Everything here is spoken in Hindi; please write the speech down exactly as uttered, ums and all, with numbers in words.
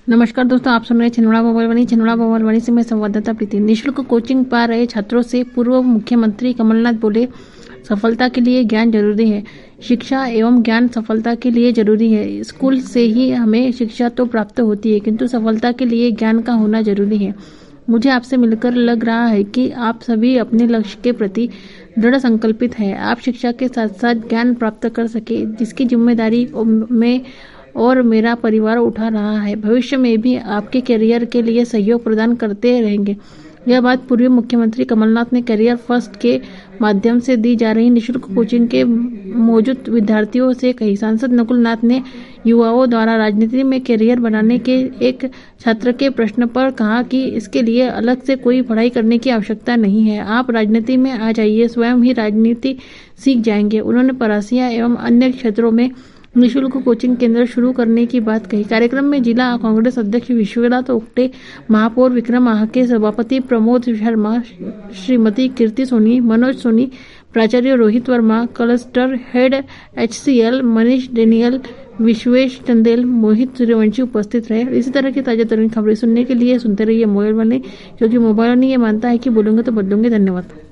नमस्कार दोस्तों, आप सुन रहे हैं छिंदवाड़ा भोपालवाणी। छिंदवाड़ा भोपालवाणी से मैं संवाददाता प्रीति। निःशुल्क कोचिंग पा रहे छात्रों से पूर्व मुख्यमंत्री कमलनाथ बोले, सफलता के लिए ज्ञान जरूरी है। शिक्षा एवं ज्ञान सफलता के लिए जरूरी है। स्कूल से ही हमें शिक्षा तो प्राप्त होती है, किंतु सफलता के लिए ज्ञान का होना जरूरी है। मुझे आपसे मिलकर लग रहा है कि आप सभी अपने लक्ष्य के प्रति दृढ़ संकल्पित हैं। आप शिक्षा के साथ साथ ज्ञान प्राप्त कर सके, जिसकी जिम्मेदारी में और मेरा परिवार उठा रहा है। भविष्य में भी आपके करियर के लिए सहयोग प्रदान करते रहेंगे। यह बात पूर्व मुख्यमंत्री कमलनाथ ने करियर फर्स्ट के माध्यम से दी जा रही निःशुल्क कोचिंग के मौजूद विद्यार्थियों से कही। सांसद नकुल नाथ ने युवाओं द्वारा राजनीति में करियर बनाने के एक छात्र के प्रश्न पर कहा कि इसके लिए अलग से कोई पढ़ाई करने की आवश्यकता नहीं है। आप राजनीति में आ जाइए, स्वयं ही राजनीति सीख जाएंगे। उन्होंने परासिया एवं अन्य क्षेत्रों में निःशुल्क कोचिंग केंद्र शुरू करने की बात कही। कार्यक्रम में जिला कांग्रेस अध्यक्ष विश्वनाथ ओक्टे, महापौर विक्रम आहाके, सभापति प्रमोद शर्मा, श्रीमती कीर्ति सोनी, मनोज सोनी, प्राचार्य Rohit Verma, cluster head HCL Manish Daniel, Vishwesh Chandel, Mohit Suryavanshi उपस्थित रहे। इसी तरह की ताजा तरीन खबरें सुनने के लिए सुनते रहिए मोबाइल वाले, क्योंकि मोबाइल वाले ये मानता है कि बोलूंगे तो बदलूंगे। धन्यवाद।